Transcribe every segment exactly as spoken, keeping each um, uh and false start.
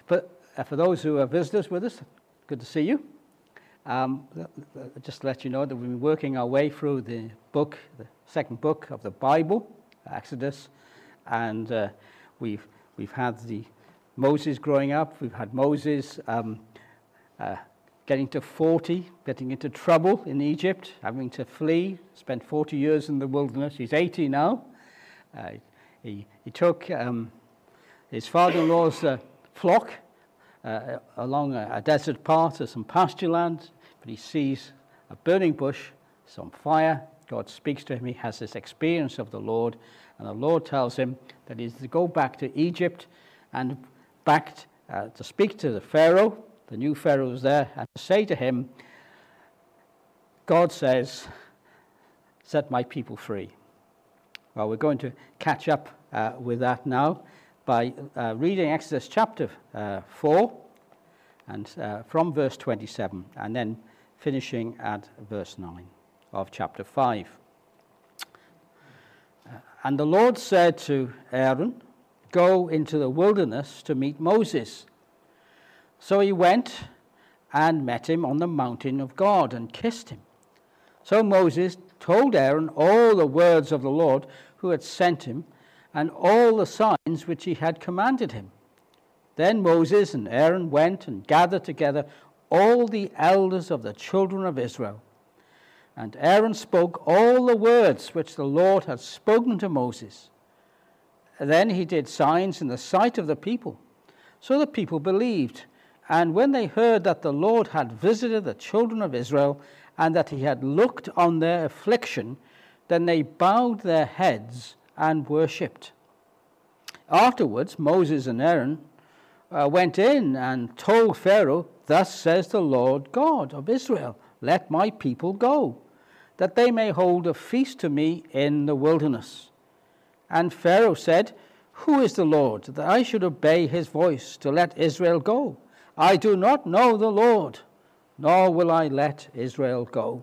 but uh, for those who are visitors with us, good to see you. Um, just to let you know that we've been working our way through the book, the second book of the Bible, Exodus, and uh, we've we've had the Moses growing up. We've had Moses um, uh, getting to forty, getting into trouble in Egypt, having to flee, spent forty years in the wilderness. He's eighty now. Uh, he, he took um, his father-in-law's uh, flock uh, along a, a desert path to some pasture land, but he sees a burning bush, some fire. God speaks to him. He has this experience of the Lord, and the Lord tells him that he's to go back to Egypt and back uh, to speak to the Pharaoh. The new Pharaoh is there, and to say to him, God says, set my people free. Well, we're going to catch up uh, with that now by uh, reading Exodus chapter uh, four, and uh, from verse twenty-seven, and then finishing at verse nine of chapter five. Uh, and the Lord said to Aaron, go into the wilderness to meet Moses. So he went and met him on the mountain of God and kissed him. So Moses told Aaron all the words of the Lord who had sent him and all the signs which he had commanded him. Then Moses and Aaron went and gathered together all the elders of the children of Israel. And Aaron spoke all the words which the Lord had spoken to Moses. Then he did signs in the sight of the people. So the people believed. And when they heard that the Lord had visited the children of Israel and that he had looked on their affliction, then they bowed their heads and worshipped. Afterwards, Moses and Aaron uh, went in and told Pharaoh, thus says the Lord God of Israel, let my people go, that they may hold a feast to me in the wilderness. And Pharaoh said, who is the Lord, that I should obey his voice to let Israel go? I do not know the Lord, nor will I let Israel go.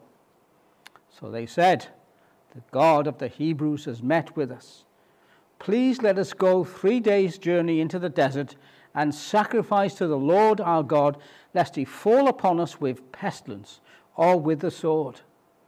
So they said, the God of the Hebrews has met with us. Please let us go three days' journey into the desert and sacrifice to the Lord our God, lest he fall upon us with pestilence or with the sword.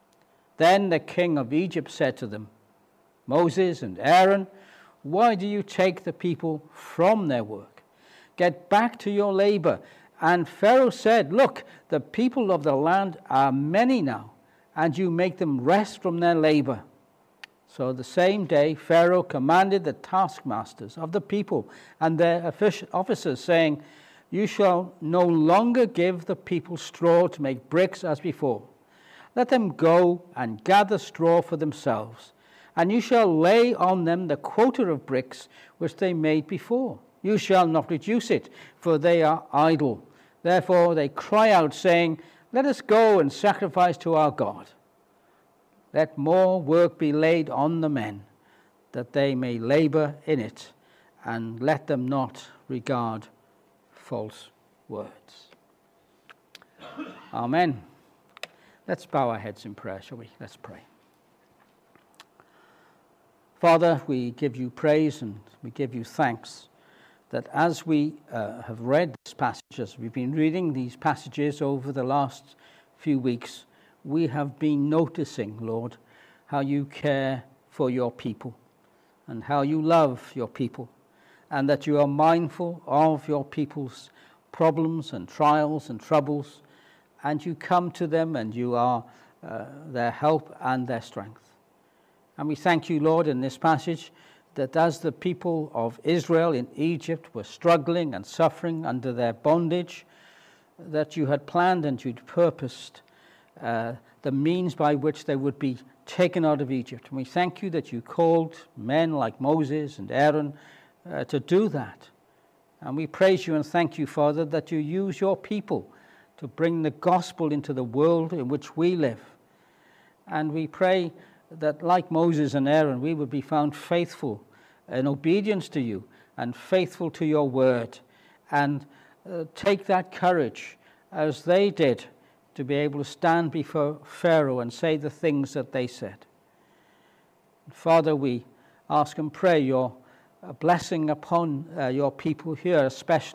Then the king of Egypt said to them, Moses and Aaron, why do you take the people from their work? Get back to your labor. And Pharaoh said, look, the people of the land are many now, and you make them rest from their labor. So the same day Pharaoh commanded the taskmasters of the people and their officers, saying, you shall no longer give the people straw to make bricks as before. Let them go and gather straw for themselves, and you shall lay on them the quota of bricks which they made before. You shall not reduce it, for they are idle. Therefore they cry out, saying, let us go and sacrifice to our God. Let more work be laid on the men, that they may labor in it, and let them not regard false words. Amen. Let's bow our heads in prayer, shall we? Let's pray. Father, we give you praise and we give you thanks that as we uh, have read this passage, as we've been reading these passages over the last few weeks, we have been noticing, Lord, how you care for your people and how you love your people, and that you are mindful of your people's problems and trials and troubles, and you come to them and you are uh, their help and their strength. And we thank you, Lord, in this passage, that as the people of Israel in Egypt were struggling and suffering under their bondage, that you had planned and you'd purposed uh, the means by which they would be taken out of Egypt. And we thank you that you called men like Moses and Aaron uh, to do that. And we praise you and thank you, Father, that you use your people to bring the gospel into the world in which we live. And we pray that like Moses and Aaron, we would be found faithful in obedience to you and faithful to your word, and uh, take that courage as they did to be able to stand before Pharaoh and say the things that they said. Father, we ask and pray your blessing upon uh, your people here especially,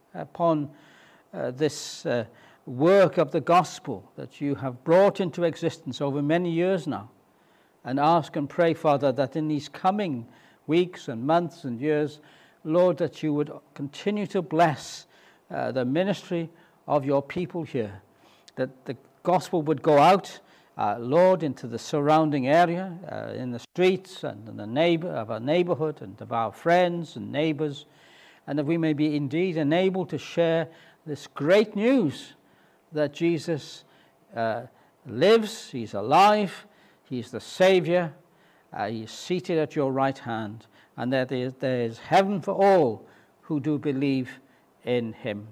upon uh, this uh, work of the gospel that you have brought into existence over many years now. And ask and pray, Father, that in these coming weeks and months and years, Lord, that you would continue to bless uh, the ministry of your people here, that the gospel would go out, uh, Lord, into the surrounding area, uh, in the streets and in the neighbor of our neighborhood and of our friends and neighbors, and that we may be indeed enabled to share this great news that Jesus uh, lives, he's alive, he's the Savior, uh, he's seated at your right hand, and that there is, there is heaven for all who do believe in him.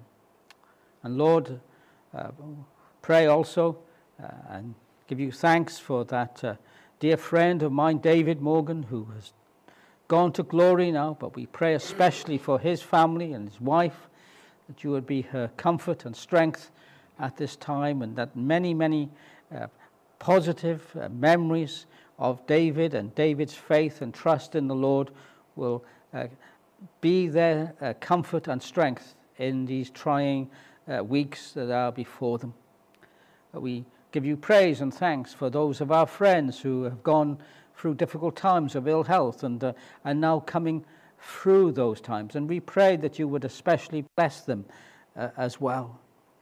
And Lord, uh, pray also uh, and give you thanks for that uh, dear friend of mine, David Morgan, who has gone to glory now, but we pray especially for his family and his wife, that you would be her comfort and strength at this time, and that many, many uh, positive uh, memories of David and David's faith and trust in the Lord will uh, be their uh, comfort and strength in these trying uh, weeks that are before them. Uh, we give you praise and thanks for those of our friends who have gone through difficult times of ill health and uh, are now coming through those times. And we pray that you would especially bless them uh, as well.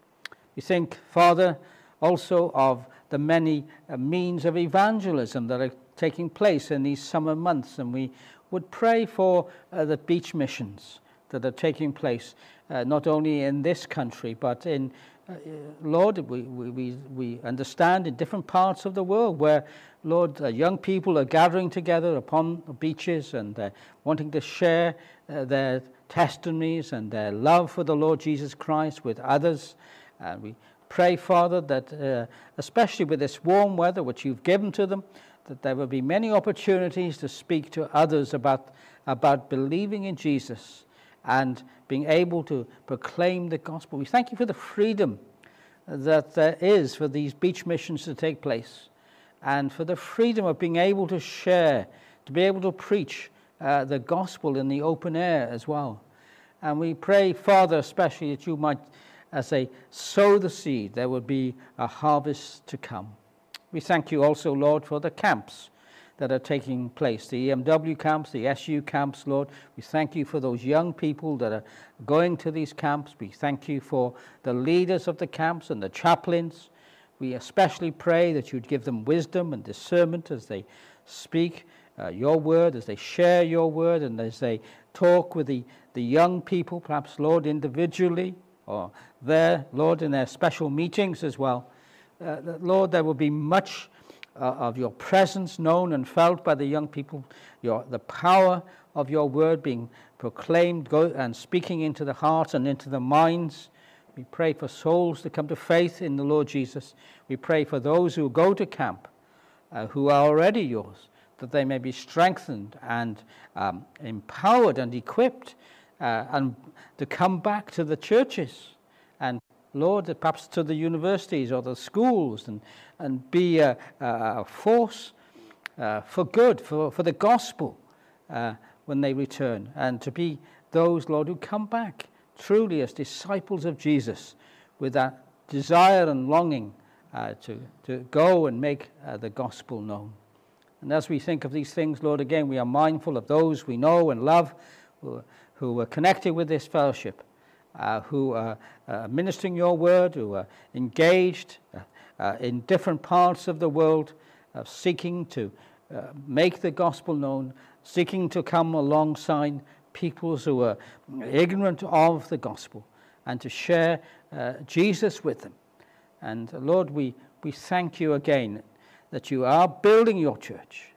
We think, Father, also of the many uh, means of evangelism that are taking place in these summer months, and we would pray for uh, the beach missions that are taking place uh, not only in this country but in uh, Lord, we, we we understand in different parts of the world where, Lord, uh, young people are gathering together upon the beaches and uh, wanting to share uh, their testimonies and their love for the Lord Jesus Christ with others. And we pray, Father, that uh, especially with this warm weather which you've given to them, that there will be many opportunities to speak to others about, about believing in Jesus and being able to proclaim the gospel. We thank you for the freedom that there is for these beach missions to take place, and for the freedom of being able to share, to be able to preach uh, the gospel in the open air as well. And we pray, Father, especially that you might, as they sow the seed, there will be a harvest to come. We thank you also, Lord, for the camps that are taking place, the E M W camps, the S U camps, Lord. We thank you for those young people that are going to these camps. We thank you for the leaders of the camps and the chaplains. We especially pray that you'd give them wisdom and discernment as they speak uh, your word, as they share your word, and as they talk with the, the young people, perhaps, Lord, individually, or there, Lord, in their special meetings as well. Uh, Lord, there will be much uh, of your presence known and felt by the young people, your, the power of your word being proclaimed go, and speaking into the hearts and into the minds. We pray for souls to come to faith in the Lord Jesus. We pray for those who go to camp, uh, who are already yours, that they may be strengthened and um, empowered and equipped uh, and to come back to the churches and, Lord, perhaps to the universities or the schools, and, and be a, a force uh, for good, for, for the gospel uh, when they return, and to be those, Lord, who come back truly as disciples of Jesus with that desire and longing uh, to, to go and make uh, the gospel known. And as we think of these things, Lord, again, we are mindful of those we know and love who, who are connected with this fellowship, Uh, who are uh, ministering your word, who are engaged uh, uh, in different parts of the world, uh, seeking to uh, make the gospel known, seeking to come alongside peoples who are ignorant of the gospel, and to share uh, Jesus with them. And uh, Lord, we, we thank you again that you are building your church,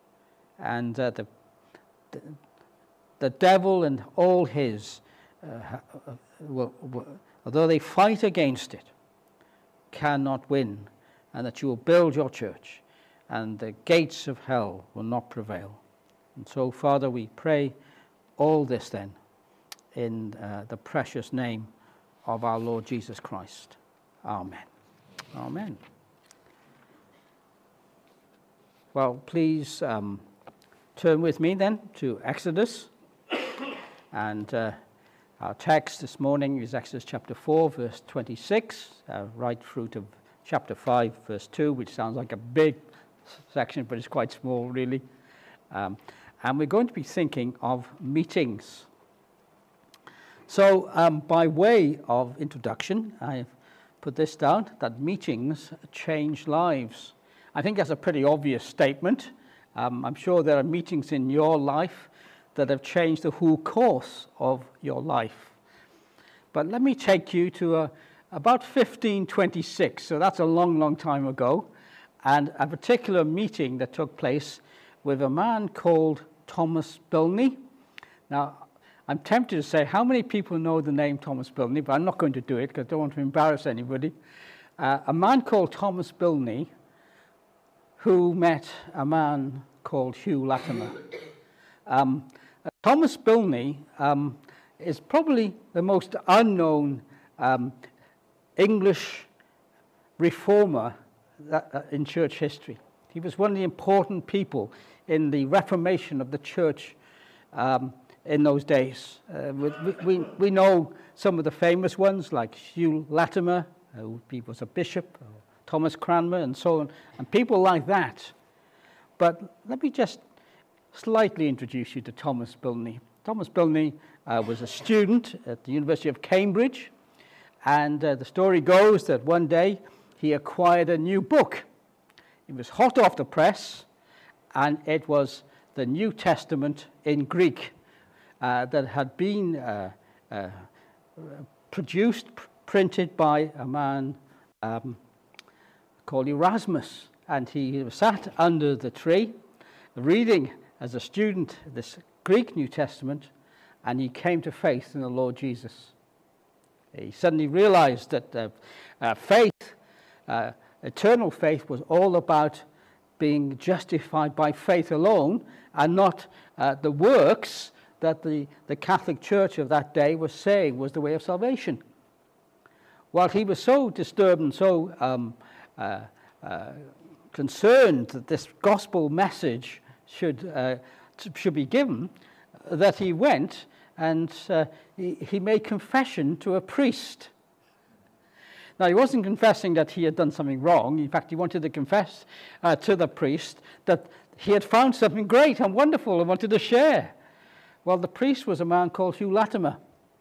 and uh, the, the, the devil and all his Uh, will, will, although they fight against it, cannot win, and that you will build your church, and the gates of hell will not prevail. And so, Father, we pray all this then in uh, the precious name of our Lord Jesus Christ. Amen. Amen. Well, please um, turn with me then to Exodus, and uh, Our text this morning is Exodus chapter four, verse twenty-six, uh, right through to chapter five, verse two, which sounds like a big section, but it's quite small, really. Um, and we're going to be thinking of meetings. So, um, by way of introduction, I've put this down, that meetings change lives. I think that's a pretty obvious statement. Um, I'm sure there are meetings in your life that have changed the whole course of your life. But let me take you to a, about fifteen twenty-six, so that's a long, long time ago, and a particular meeting that took place with a man called Thomas Bilney. Now, I'm tempted to say, how many people know the name Thomas Bilney? But I'm not going to do it because I don't want to embarrass anybody. Uh, a man called Thomas Bilney who met a man called Hugh Latimer. Um, Thomas Bilney um, is probably the most unknown um, English reformer that, uh, in church history. He was one of the important people in the Reformation of the church um, in those days. Uh, we, we, we know some of the famous ones like Hugh Latimer, who was a bishop, Thomas Cranmer, and so on, and people like that. But let me just slightly introduce you to Thomas Bilney. Thomas Bilney uh, was a student at the University of Cambridge, and uh, the story goes that one day he acquired a new book. It was hot off the press, and it was the New Testament in Greek uh, that had been uh, uh, produced, pr- printed by a man um, called Erasmus. And he sat under the tree reading as a student this Greek New Testament, and he came to faith in the Lord Jesus. He suddenly realized that uh, uh, faith, uh, eternal faith, was all about being justified by faith alone and not uh, the works that the, the Catholic Church of that day was saying was the way of salvation. While he was so disturbed and so um, uh, uh, concerned that this gospel message should uh, should be given, that he went and uh, he, he made confession to a priest. Now, he wasn't confessing that he had done something wrong. In fact, he wanted to confess uh, to the priest that he had found something great and wonderful and wanted to share. Well, the priest was a man called Hugh Latimer.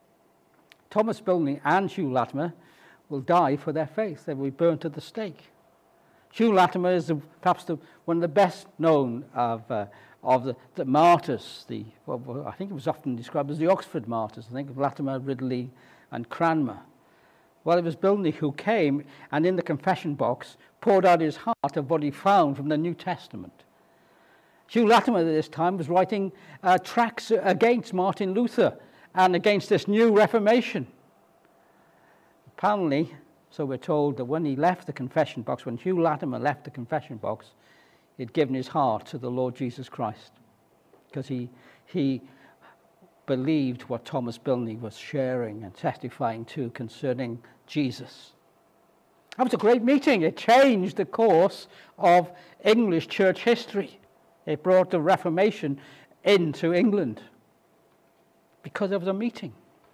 Thomas Bilney and Hugh Latimer will die for their faith. They will be burnt at the stake. Hugh Latimer is the, perhaps the, one of the best known of, uh, of the, the martyrs. The, well, I think it was often described as the Oxford martyrs. I think of Latimer, Ridley, and Cranmer. Well, it was Bilney who came and in the confession box poured out his heart of what he found from the New Testament. Hugh Latimer at this time was writing uh, tracts against Martin Luther and against this new Reformation. Apparently, so we're told, that when he left the confession box, when Hugh Latimer left the confession box, he'd given his heart to the Lord Jesus Christ because he, he believed what Thomas Bilney was sharing and testifying to concerning Jesus. That was a great meeting. It changed the course of English church history. It brought the Reformation into England because there was a meeting.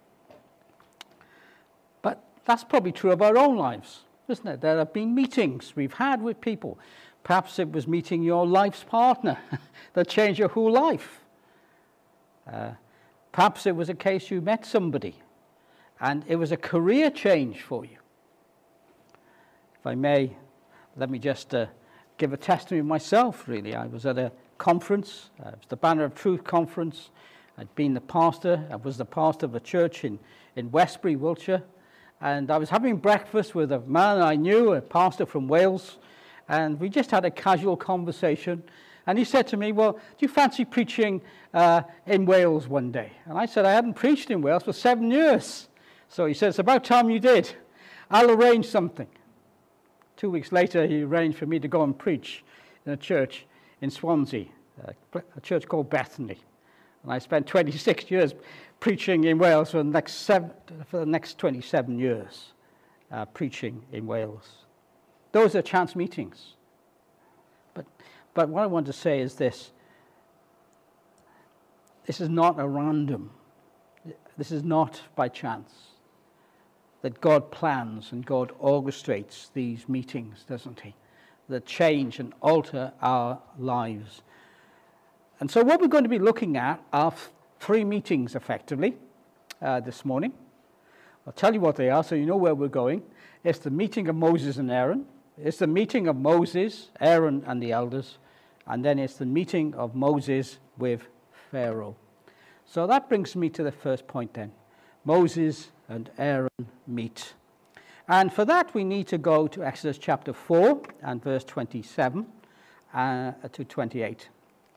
But that's probably true of our own lives, isn't it? There have been meetings we've had with people. Perhaps it was meeting your life's partner that changed your whole life. Uh, perhaps it was a case you met somebody and it was a career change for you. If I may, let me just uh, give a testimony of myself, really. I was at a conference. Uh, it was the Banner of Truth conference. I'd been the pastor. I was the pastor of a church in, in Westbury, Wiltshire. And I was having breakfast with a man I knew, a pastor from Wales. And we just had a casual conversation. And he said to me, well, do you fancy preaching uh, in Wales one day? And I said, I hadn't preached in Wales for seven years. So he said, it's about time you did. I'll arrange something. Two weeks later, he arranged for me to go and preach in a church in Swansea, a church called Bethany. And I spent twenty-six years preaching in Wales for the next, seven, for the next twenty-seven years, uh, preaching in Wales. Those are chance meetings. But, but what I want to say is this. This is not a random This is not by chance. That God plans and God orchestrates these meetings, doesn't he? That change and alter our lives. And so what we're going to be looking at are three meetings, effectively, uh, this morning. I'll tell you what they are so you know where we're going. It's the meeting of Moses and Aaron. It's the meeting of Moses, Aaron, and the elders. And then it's the meeting of Moses with Pharaoh. So that brings me to the first point then. Moses and Aaron meet. And for that we need to go to Exodus chapter four and verse twenty-seven uh, to twenty-eight.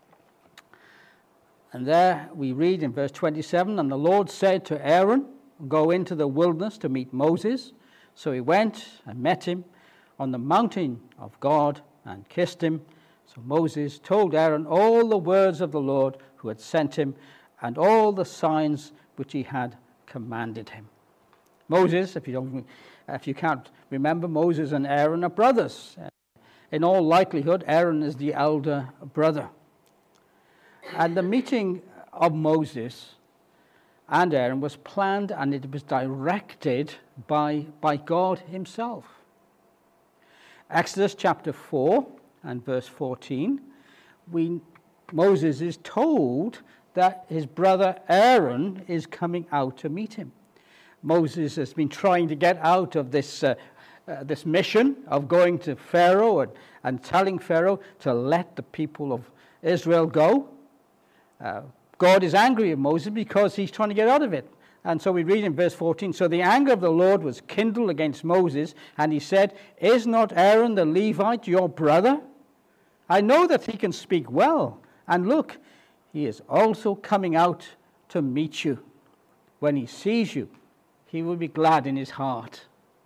And there we read in verse twenty-seven, "And the Lord said to Aaron, go into the wilderness to meet Moses. So he went and met him on the mountain of God and kissed him. So Moses told Aaron all the words of the Lord who had sent him and all the signs which he had commanded him." Moses, if you don't, if you can't remember, Moses and Aaron are brothers. In all likelihood, Aaron is the elder brother. And the meeting of Moses and Aaron was planned and it was directed by, by God himself. Exodus chapter four and verse fourteen, we, Moses is told that his brother Aaron is coming out to meet him. Moses has been trying to get out of this, uh, uh, this mission of going to Pharaoh and, and telling Pharaoh to let the people of Israel go. Uh, God is angry at Moses because he's trying to get out of it. And so we read in verse fourteen, "So the anger of the Lord was kindled against Moses, and he said, Is not Aaron the Levite your brother? I know that he can speak well, and look, he is also coming out to meet you. When he sees you, he will be glad in his heart."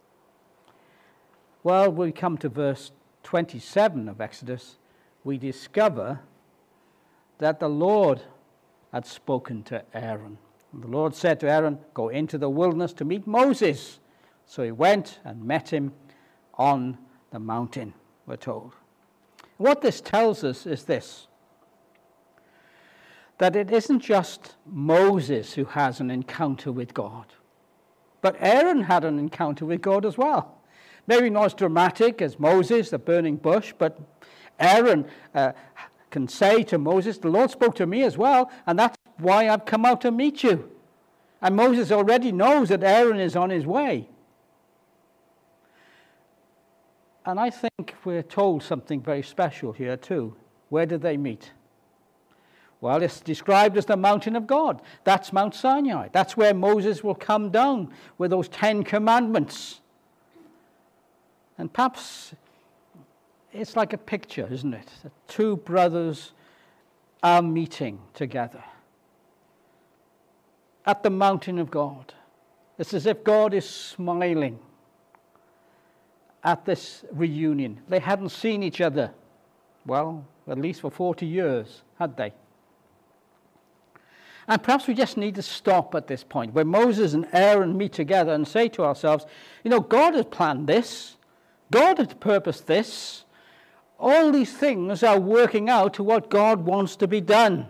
Well, when we come to verse twenty-seven of Exodus, we discover that the Lord had spoken to Aaron. And the Lord said to Aaron, "Go into the wilderness to meet Moses." So he went and met him on the mountain, we're told. What this tells us is this, that it isn't just Moses who has an encounter with God, but Aaron had an encounter with God as well. Maybe not as dramatic as Moses, the burning bush, but Aaron uh, can say to Moses, "The Lord spoke to me as well, and that's why I've come out to meet you." And Moses already knows that Aaron is on his way. And I think we're told something very special here too. Where did they meet? Well, it's described as the mountain of God. That's Mount Sinai. That's where Moses will come down with those Ten Commandments. And perhaps it's like a picture, isn't it? That two brothers are meeting together at the mountain of God. It's as if God is smiling at this reunion. They hadn't seen each other, well, at least for forty years, had they? And perhaps we just need to stop at this point, where Moses and Aaron meet together and say to ourselves, you know, God has planned this. God has purposed this. All these things are working out to what God wants to be done.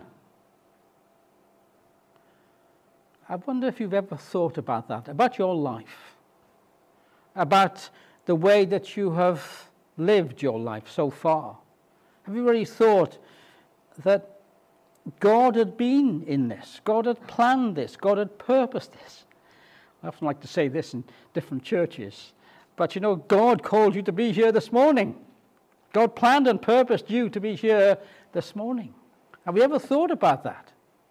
I wonder if you've ever thought about that, about your life, about the way that you have lived your life so far. Have you really thought that God had been in this? God had planned this. God had purposed this. I often like to say this in different churches. But you know, God called you to be here this morning. God planned and purposed you to be here this morning. Have we ever thought about that?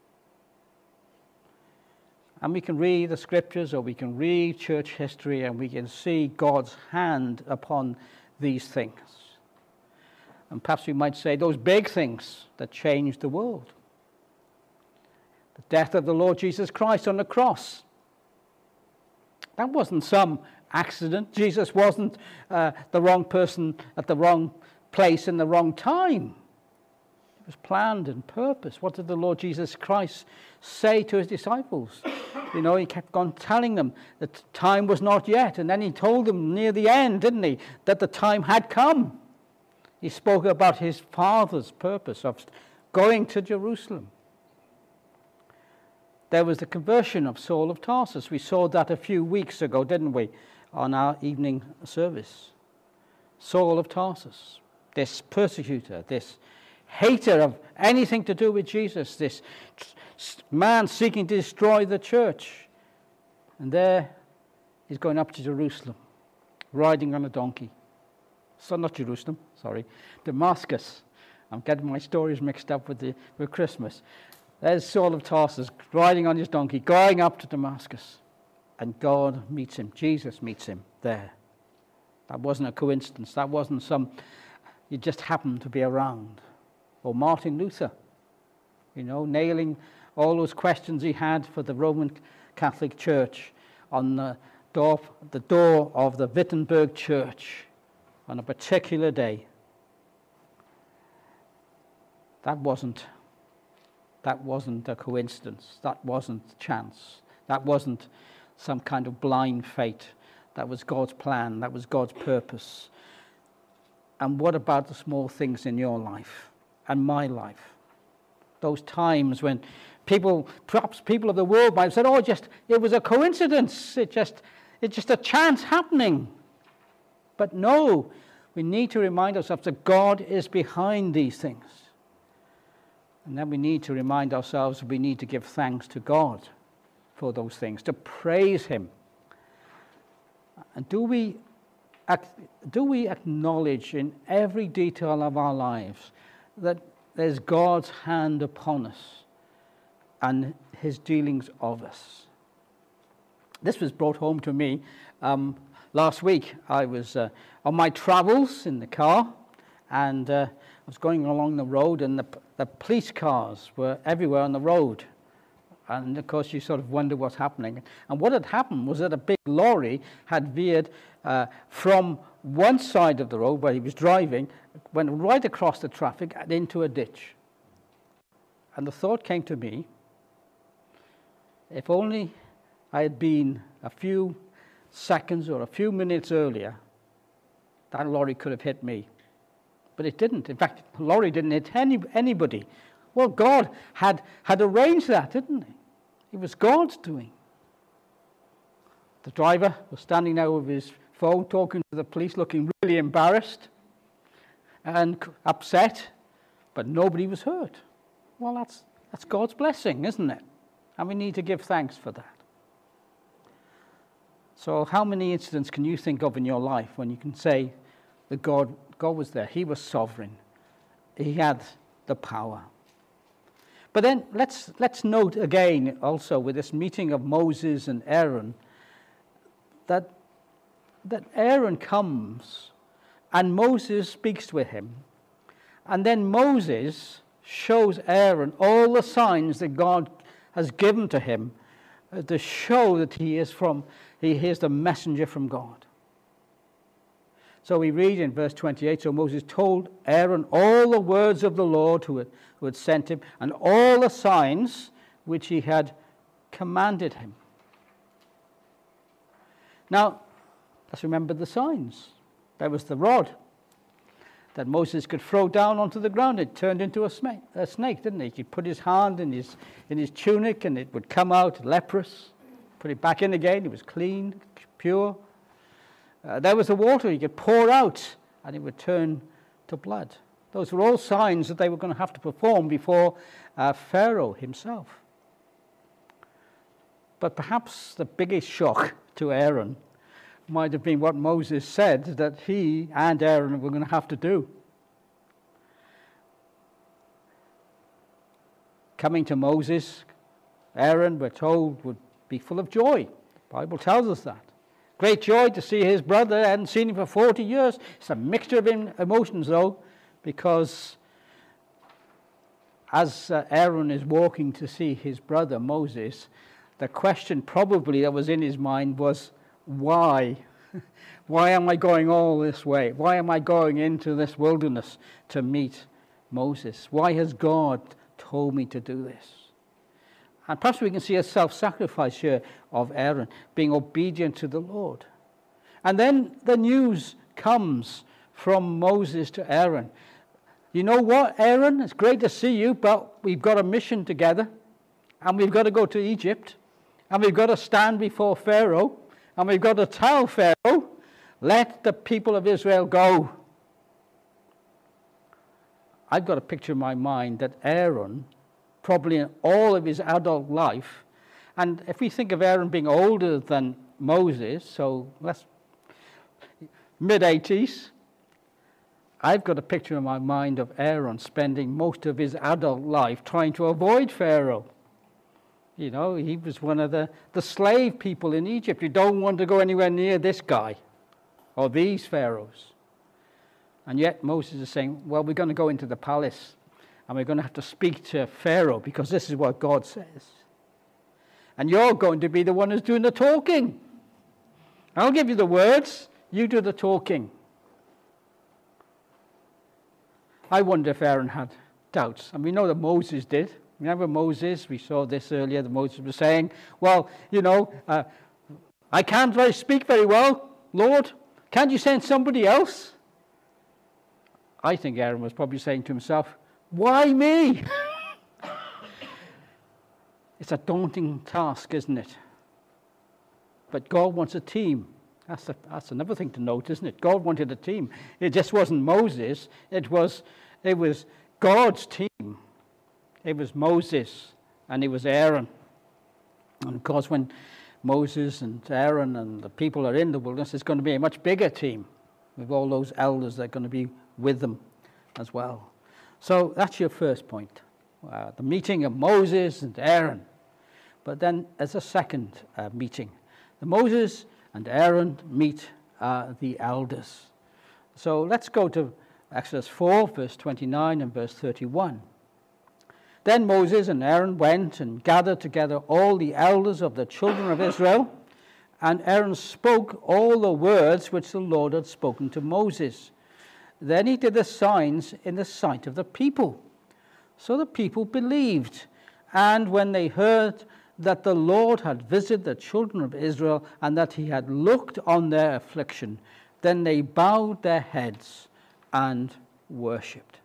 And we can read the scriptures or we can read church history and we can see God's hand upon these things. And perhaps we might say those big things that changed the world. The death of the Lord Jesus Christ on the cross. That wasn't some accident. Jesus wasn't uh, the wrong person at the wrong place in the wrong time. It was planned and purposed. What did the Lord Jesus Christ say to his disciples? You know, he kept on telling them that time was not yet. And then he told them near the end, didn't he, that the time had come. He spoke about his Father's purpose of going to Jerusalem. there was the conversion of Saul of Tarsus. We saw that a few weeks ago, didn't we, on our evening service. Saul of Tarsus, this persecutor, this hater of anything to do with Jesus, this man seeking to destroy the church. And there he's going up to Jerusalem, riding on a donkey. So not Jerusalem, sorry, Damascus. I'm getting my stories mixed up with, the, with Christmas. There's Saul of Tarsus riding on his donkey, going up to Damascus. And God meets him, Jesus meets him there. That wasn't a coincidence. That wasn't some, he just happened to be around. Or Martin Luther, you know, nailing all those questions he had for the Roman Catholic Church on the door, the door of the Wittenberg Church on a particular day. That wasn't, that wasn't a coincidence. That wasn't chance. That wasn't some kind of blind fate. That was God's plan. That was God's purpose. And what about the small things in your life and my life? Those times when people, perhaps people of the world might have said, oh, just, it was a coincidence. It just, it's just a chance happening. But no, we need to remind ourselves that God is behind these things. And then we need to remind ourselves that we need to give thanks to God for those things, to praise him. And do we, do we acknowledge in every detail of our lives that there's God's hand upon us and his dealings of us? This was brought home to me um, last week. I was uh, on my travels in the car, and uh, I was going along the road, and the, the police cars were everywhere on the road. And of course, you sort of wonder what's happening. And what had happened was that a big lorry had veered uh, from one side of the road where he was driving, went right across the traffic and into a ditch. And the thought came to me, if only I had been a few seconds or a few minutes earlier, that lorry could have hit me. But it didn't. In fact, the lorry didn't hit any, anybody. Well, God had, had arranged that, didn't he? It was God's doing. The driver was standing there with his phone, talking to the police, looking really embarrassed and upset, but nobody was hurt. Well, that's, that's God's blessing, isn't it? And we need to give thanks for that. So how many incidents can you think of in your life when you can say that God, God was there, he was sovereign, he had the power? But then let's, let's note again also with this meeting of Moses and Aaron that, that Aaron comes and Moses speaks with him. And then Moses shows Aaron all the signs that God has given to him to show that he is from, he is the messenger from God. So we read in verse twenty-eight, so Moses told Aaron all the words of the Lord who had, who had sent him and all the signs which he had commanded him. Now, let's remember the signs. There was the rod that Moses could throw down onto the ground. It turned into a snake, a snake, didn't it? He could put his hand in his, in his tunic and it would come out leprous. Put it back in again, it was clean, pure. Uh, there was the water he could pour out and it would turn to blood. Those were all signs that they were going to have to perform before uh, Pharaoh himself. But perhaps the biggest shock to Aaron might have been what Moses said that he and Aaron were going to have to do. Coming to Moses, Aaron, we're told, would be full of joy. The Bible tells us that. Great joy to see his brother. I hadn't seen him for forty years. It's a mixture of emotions, though, because as uh, Aaron is walking to see his brother Moses, the question probably that was in his mind was, why? Why am I going all this way? Why am I going into this wilderness to meet Moses? Why has God told me to do this? And perhaps we can see a self-sacrifice here of Aaron, being obedient to the Lord. And then the news comes from Moses to Aaron. You know what, Aaron? It's great to see you, but we've got a mission together. and we've got to go to Egypt, and we've got to stand before Pharaoh, and we've got to tell Pharaoh, let the people of Israel go. I've got a picture in my mind that Aaron, probably in all of his adult life, and if we think of Aaron being older than Moses, so let's mid-eighties, I've got a picture in my mind of Aaron spending most of his adult life trying to avoid Pharaoh. You know, he was one of the, the slave people in Egypt. You don't want to go anywhere near this guy or these pharaohs. And yet Moses is saying, well, we're going to go into the palace and we're going to have to speak to Pharaoh because this is what God says. And you're going to be the one who's doing the talking. I'll give you the words, you do the talking. I wonder if Aaron had doubts. And we know that Moses did. Remember Moses? We saw this earlier, that Moses was saying, well, you know, uh, I can't very speak very well, Lord. Can't you send somebody else? I think Aaron was probably saying to himself, why me? It's a daunting task, isn't it? But God wants a team. That's, a, that's another thing to note, isn't it? God wanted a team. It just wasn't Moses. It was, it was God's team. It was Moses and it was Aaron. And of course, when Moses and Aaron and the people are in the wilderness, it's going to be a much bigger team with all those elders that are going to be with them as well. So that's your first point, uh, the meeting of Moses and Aaron. But then there's a second uh, meeting. The Moses and Aaron meet uh, the elders. So let's go to Exodus four, verse twenty-nine and verse thirty-one. Then Moses and Aaron went and gathered together all the elders of the children of Israel, and Aaron spoke all the words which the Lord had spoken to Moses. Then he did the signs in the sight of the people. So the people believed, and when they heard that the Lord had visited the children of Israel and that he had looked on their affliction, then they bowed their heads and worshipped.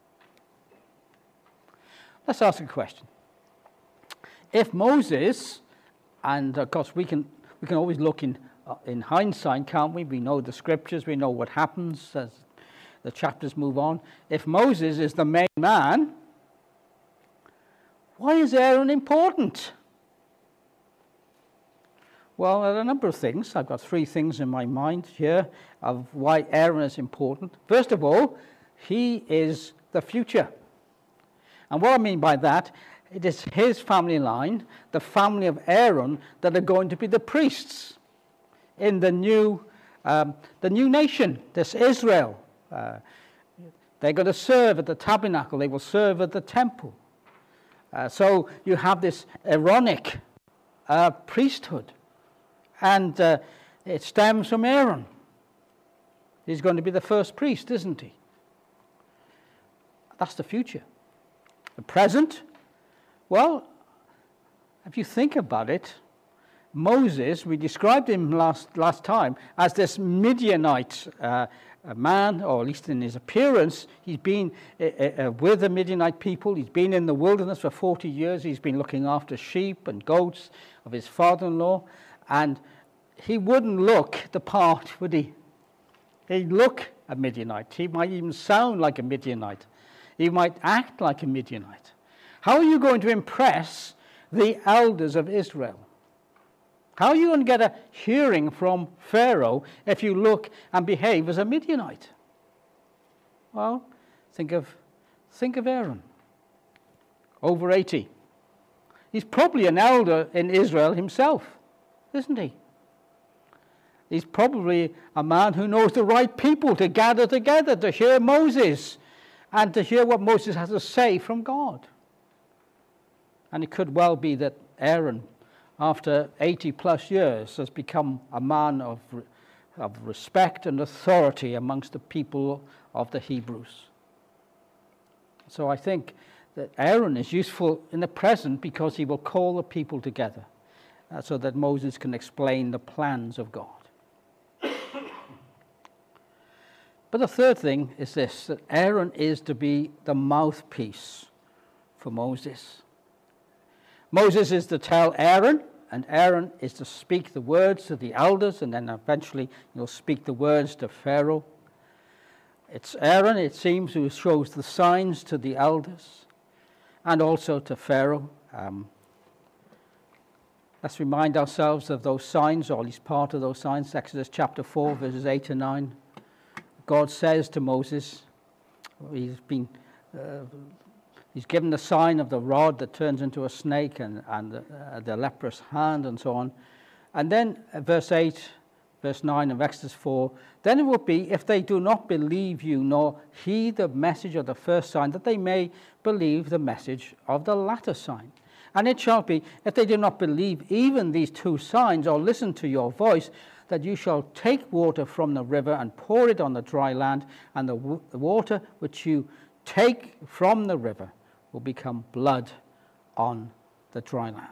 Let's ask a question. If Moses, and of course we can we can always look in uh, in hindsight, can't we? We know the scriptures, we know what happens as the chapters move on. If Moses is the main man, why is Aaron important? Well, there are a number of things. I've got three things in my mind here of why Aaron is important. First of all, he is the future. And what I mean by that, it is his family line, the family of Aaron, that are going to be the priests in the new, um, the new nation, this Israel. Uh, they're going to serve at the tabernacle. They will serve at the temple. Uh, so you have this Aaronic uh, priesthood. And uh, it stems from Aaron. He's going to be the first priest, isn't he? That's the future. The present, well, if you think about it, Moses, we described him last, last time as this Midianite uh, man, or at least in his appearance. He's been uh, uh, with the Midianite people. He's been in the wilderness for forty years. He's been looking after sheep and goats of his father-in-law. And he wouldn't look the part, would he? He'd look a Midianite. He might even sound like a Midianite. He might act like a Midianite. How are you going to impress the elders of Israel? How are you going to get a hearing from Pharaoh if you look and behave as a Midianite? Well, think of, think of Aaron, over eighty. He's probably an elder in Israel himself, isn't he? He's probably a man who knows the right people to gather together to hear Moses and to hear what Moses has to say from God. And it could well be that Aaron, after eighty plus years, has become a man of, of respect and authority amongst the people of the Hebrews. So I think that Aaron is useful in the present because he will call the people together uh, so that Moses can explain the plans of God. But the third thing is this, that Aaron is to be the mouthpiece for Moses. Moses is to tell Aaron, and Aaron is to speak the words to the elders, and then eventually he'll speak the words to Pharaoh. It's Aaron, it seems, who shows the signs to the elders and also to Pharaoh. Um, let's remind ourselves of those signs, or at least part of those signs. Exodus chapter four, verses eight to nine. God says to Moses, he's been, uh, he's given the sign of the rod that turns into a snake, and, and the, uh, the leprous hand and so on. And then uh, verse eight, verse nine of Exodus four, then it will be, if they do not believe you, nor heed the message of the first sign, that they may believe the message of the latter sign. And it shall be, if they do not believe even these two signs, or listen to your voice, that you shall take water from the river and pour it on the dry land, and the, w- the water which you take from the river will become blood on the dry land.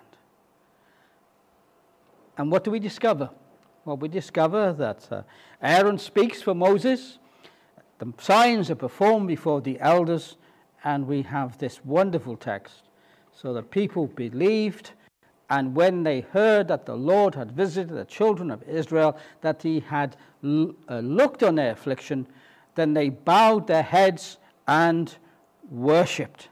And what do we discover? Well, we discover that uh, Aaron speaks for Moses, the signs are performed before the elders, and we have this wonderful text. So the people believed, and when they heard that the Lord had visited the children of Israel, that he had l- uh, looked on their affliction, then they bowed their heads and worshipped.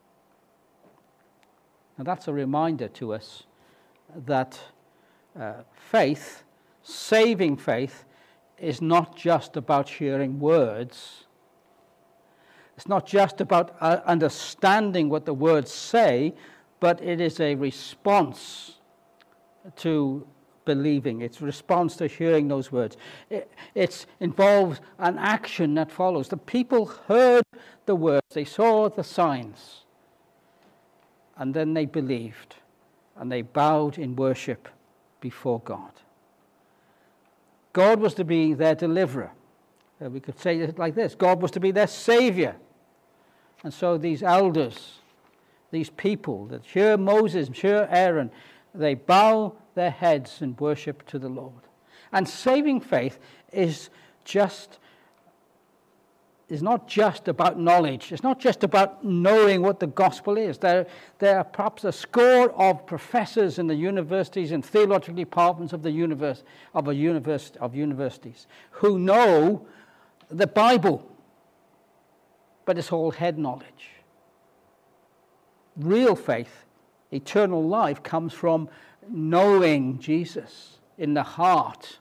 Now that's a reminder to us that uh, faith, saving faith, is not just about hearing words. It's not just about uh, understanding what the words say, but it is a response to believing. It's a response to hearing those words. It it's involves an action that follows. The people heard the words, they saw the signs, and then they believed, and they bowed in worship before God. God was to be their deliverer. Uh, we could say it like this: God was to be their savior. And so these elders, these people that hear Moses, hear Aaron, they bow their heads in worship to the Lord. And saving faith is just is not just about knowledge. It's not just about knowing what the gospel is. There, there are perhaps a score of professors in the universities and theological departments of the universe of a university of universities who know the Bible, but it's all head knowledge. Real faith, eternal life, comes from knowing Jesus in the heart.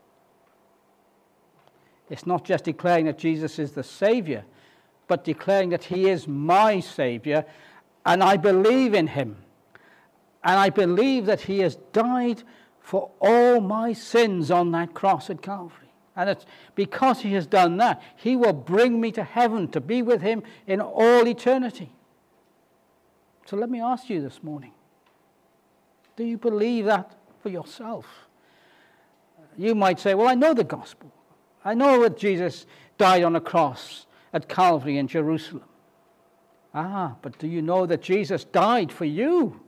It's not just declaring that Jesus is the Savior, but declaring that he is my Savior, and I believe in him. And I believe that he has died for all my sins on that cross at Calvary. And it's because he has done that, he will bring me to heaven to be with him in all eternity. So let me ask you this morning, do you believe that for yourself? You might say, well, I know the gospel. I know that Jesus died on a cross at Calvary in Jerusalem. Ah, but do you know that Jesus died for you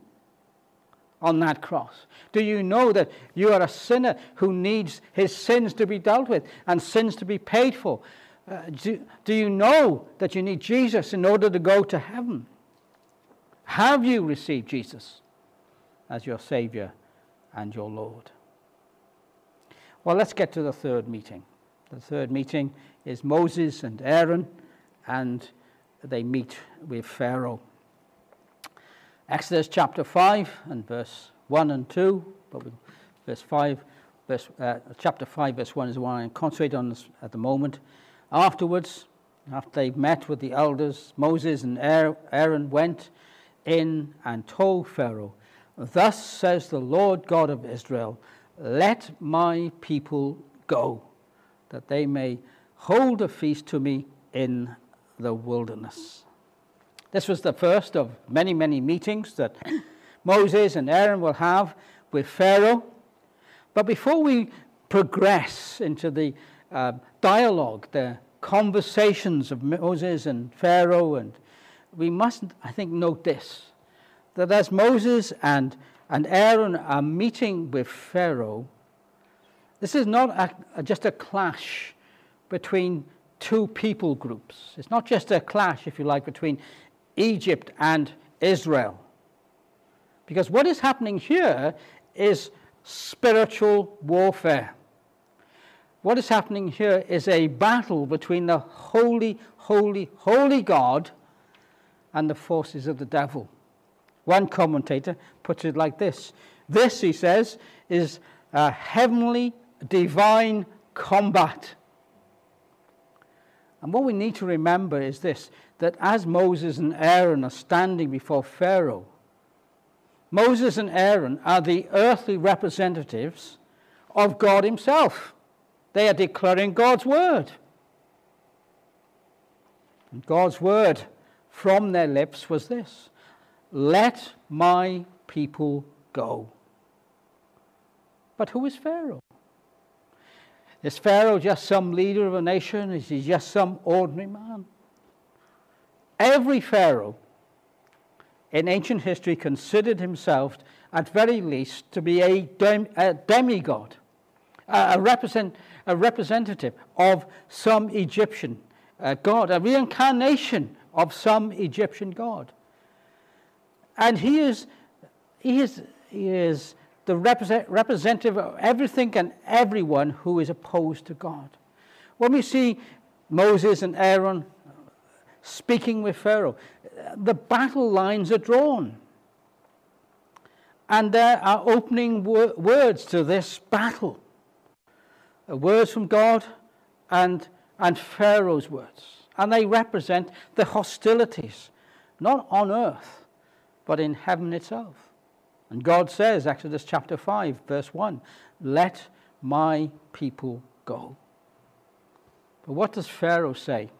on that cross? Do you know that you are a sinner who needs his sins to be dealt with and sins to be paid for? Uh, do, do you know that you need Jesus in order to go to heaven? Have you received Jesus as your Savior and your Lord? Well, let's get to the third meeting. The third meeting is Moses and Aaron, and they meet with Pharaoh. Exodus chapter five and verse one and two, but verse five, verse, uh, chapter five, verse one is the one I concentrate on this at the moment. Afterwards, after they met with the elders, Moses and Aaron went in and told Pharaoh, "Thus says the Lord God of Israel, let my people go, that they may hold a feast to me in the wilderness." This was the first of many, many meetings that Moses and Aaron will have with Pharaoh. But before we progress into the uh, dialogue, the conversations of Moses and Pharaoh, and we must, I think, note this, that as Moses and, and Aaron are meeting with Pharaoh, this is not a, a, just a clash between two people groups. It's not just a clash, if you like, between Egypt and Israel. Because what is happening here is spiritual warfare. What is happening here is a battle between the holy, holy, holy God and the forces of the devil. One commentator puts it like this. This, he says, is a heavenly, divine combat. And what we need to remember is this, that as Moses and Aaron are standing before Pharaoh, Moses and Aaron are the earthly representatives of God himself. They are declaring God's word. And God's word from their lips was this: let my people go. But who is Pharaoh? Is Pharaoh just some leader of a nation? Is he just some ordinary man? Every Pharaoh in ancient history considered himself, at very least, to be a, dem- a demigod, a, a, represent, a representative of some Egyptian uh, god, a reincarnation of some Egyptian god. And he is, he is, he is the represent, representative of everything and everyone who is opposed to God. When we see Moses and Aaron speaking with Pharaoh, the battle lines are drawn. And there are opening wor- words to this battle. Uh, words from God and, and Pharaoh's words. And they represent the hostilities, not on earth, but in heaven itself. And God says, Exodus chapter five, verse one, let my people go. But what does Pharaoh say?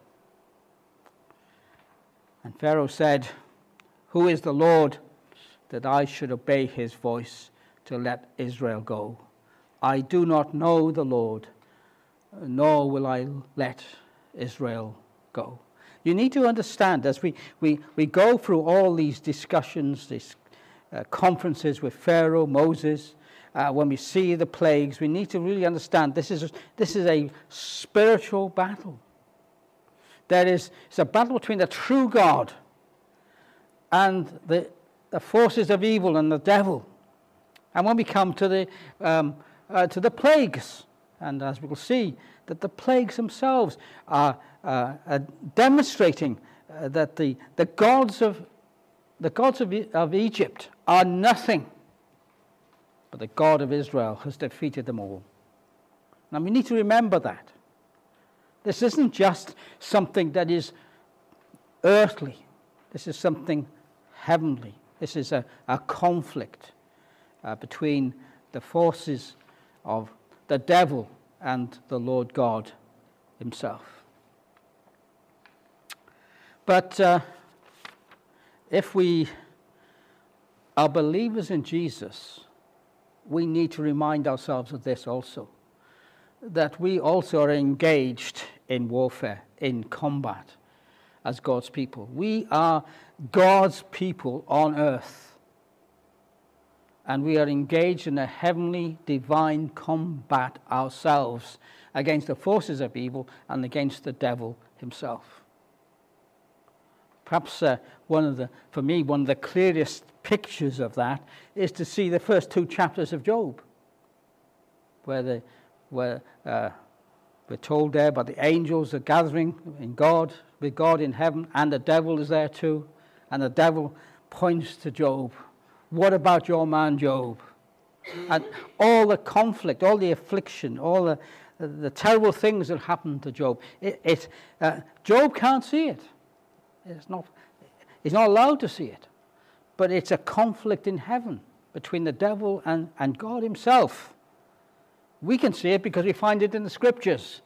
And Pharaoh said, who is the Lord that I should obey his voice to let Israel go? I do not know the Lord, nor will I let Israel go. You need to understand, as we, we, we go through all these discussions, these uh, conferences with Pharaoh, Moses, uh, when we see the plagues, we need to really understand this is, this is a spiritual battle. There is it's a battle between the true God and the, the forces of evil and the devil. And when we come to the um, uh, to the plagues, and as we will see, that the plagues themselves are, uh, are demonstrating uh, that the, the gods of the gods of, of Egypt are nothing, but the God of Israel has defeated them all. Now we need to remember that. This isn't just something that is earthly. This is something heavenly. This is a, a conflict uh, between the forces of the devil and the Lord God himself. But uh, if we are believers in Jesus, we need to remind ourselves of this also, that we also are engaged in warfare, in combat as God's people. We are God's people on earth. And we are engaged in a heavenly, divine combat ourselves against the forces of evil and against the devil himself. Perhaps uh, one of the, for me, one of the clearest pictures of that is to see the first two chapters of Job, where the where uh, we're told there by the angels are gathering in God, with God in heaven, and the devil is there too. And the devil points to Job. What about your man Job? And all the conflict, all the affliction, all the, the terrible things that happened to Job. It, it, uh, Job can't see it. It's not, he's not allowed to see it. But it's a conflict in heaven between the devil and, and God himself. We can see it because we find it in the scriptures.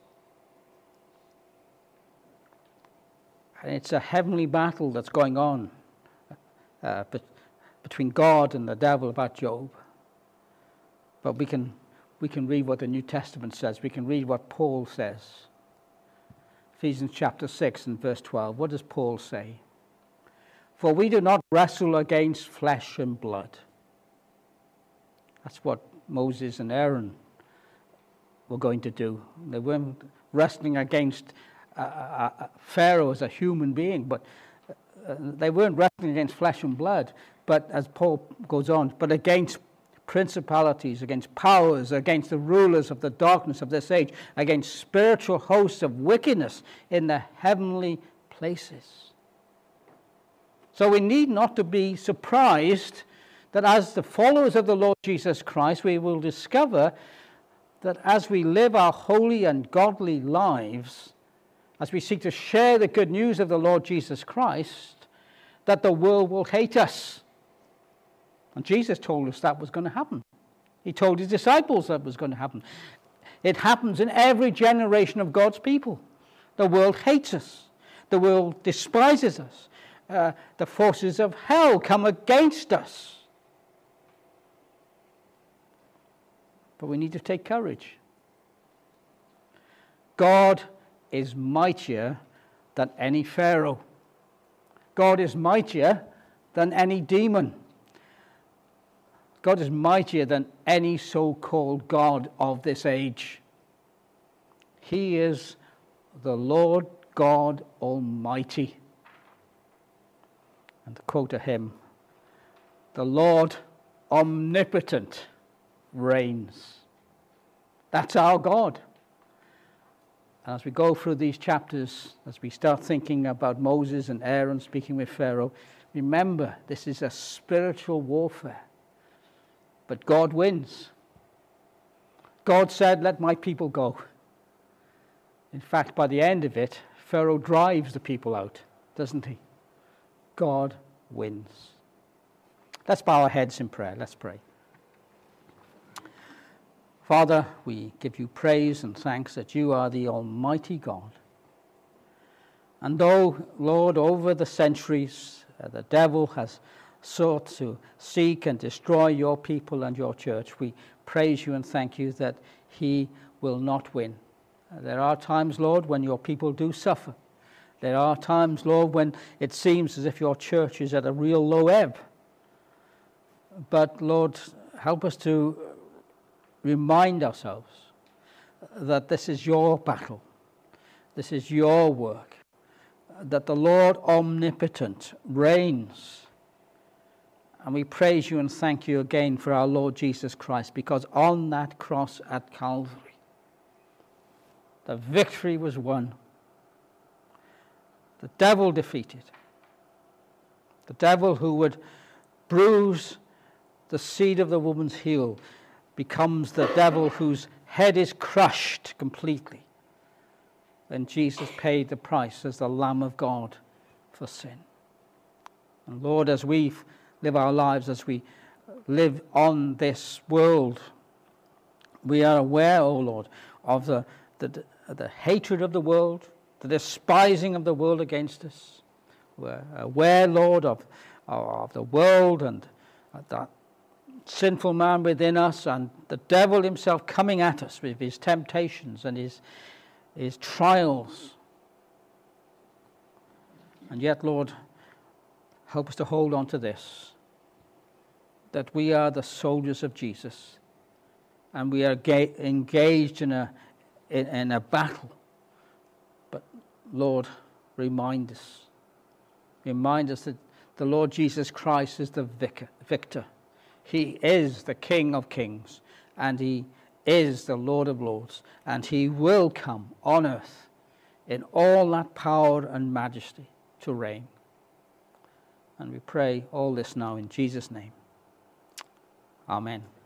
And it's a heavenly battle that's going on uh, be- between God and the devil about Job. But we can, we can read what the New Testament says. We can read what Paul says. Ephesians chapter six and verse twelve. What does Paul say? For we do not wrestle against flesh and blood. That's what Moses and Aaron were going to do. They weren't wrestling against uh, uh, Pharaoh as a human being, but uh, they weren't wrestling against flesh and blood. but as Paul goes on, but against principalities, against powers, against the rulers of the darkness of this age, against spiritual hosts of wickedness in the heavenly places. So we need not to be surprised that as the followers of the Lord Jesus Christ, we will discover that as we live our holy and godly lives, as we seek to share the good news of the Lord Jesus Christ, that the world will hate us. And Jesus told us that was going to happen. He told his disciples that was going to happen. It happens in every generation of God's people. The world hates us. The world despises us. Uh, the forces of hell come against us. But we need to take courage. God is mightier than any Pharaoh. God is mightier than any demon. God is mightier than any so-called God of this age. He is the Lord God Almighty. And to quote a hymn, the Lord omnipotent reigns. That's our God. And as we go through these chapters, as we start thinking about Moses and Aaron speaking with Pharaoh, remember this is a spiritual warfare. But God wins. God said, let my people go. In fact, by the end of it, Pharaoh drives the people out, doesn't he? God wins. Let's bow our heads in prayer. Let's pray. Father, we give you praise and thanks that you are the Almighty God. And though, Lord, over the centuries, uh, the devil has sought to seek and destroy your people and your church, we praise you and thank you that he will not win. Uh, there are times, Lord, when your people do suffer. There are times, Lord, when it seems as if your church is at a real low ebb. But, Lord, help us to remind ourselves that this is your battle. This is your work. That the Lord omnipotent reigns. And we praise you and thank you again for our Lord Jesus Christ, because on that cross at Calvary, the victory was won. The devil defeated. The devil who would bruise the seed of the woman's heel becomes the devil whose head is crushed completely. Then Jesus paid the price as the Lamb of God for sin. And Lord, as we live our lives, as we live on this world, we are aware, O Lord, of the, the, the hatred of the world, the despising of the world against us. We're aware, Lord, of, of the world and that sinful man within us and the devil himself coming at us with his temptations and his, his trials. And yet, Lord, help us to hold on to this, that we are the soldiers of Jesus and we are ga- engaged in a, in, in a battle. But, Lord, remind us, remind us that the Lord Jesus Christ is the vicar, victor. He is the King of kings, and he is the Lord of lords, and he will come on earth in all that power and majesty to reign. And we pray all this now in Jesus' name. Amen.